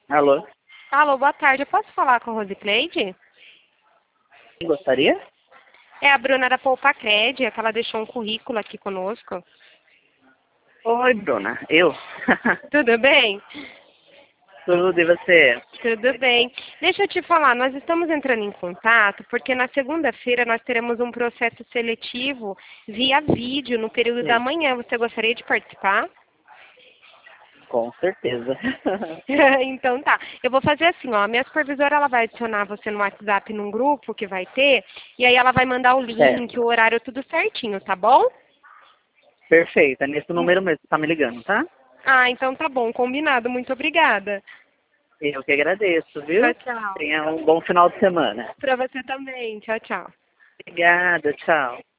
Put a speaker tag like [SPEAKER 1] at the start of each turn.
[SPEAKER 1] Alô?
[SPEAKER 2] Alô, boa tarde. Eu posso falar com a Rosicleide?
[SPEAKER 1] Quem gostaria?
[SPEAKER 2] É a Bruna da Poupa Cred, que ela deixou um currículo aqui conosco.
[SPEAKER 1] Oi, Bruna. Eu?
[SPEAKER 2] Tudo bem?
[SPEAKER 1] Tudo, e você?
[SPEAKER 2] Tudo bem. Deixa eu te falar, nós estamos entrando em contato porque na segunda-feira nós teremos um processo seletivo via vídeo no período da
[SPEAKER 1] Sim,
[SPEAKER 2] manhã. Você gostaria de participar?
[SPEAKER 1] com certeza.
[SPEAKER 2] Então tá. Eu vou fazer assim, ó. A minha supervisora ela vai adicionar você no WhatsApp num grupo que vai ter, e aí ela vai mandar o link,
[SPEAKER 1] Certo.
[SPEAKER 2] o horário, tudo certinho, tá bom?
[SPEAKER 1] Perfeito. É nesse número mesmo que tá me ligando, tá?
[SPEAKER 2] Ah, então tá bom, combinado. Muito obrigada.
[SPEAKER 1] Eu que agradeço,
[SPEAKER 2] Tchau,
[SPEAKER 1] viu?
[SPEAKER 2] tchau.
[SPEAKER 1] Tenha um bom final de semana.
[SPEAKER 2] Pra você também. Tchau, tchau.
[SPEAKER 1] Obrigada, tchau.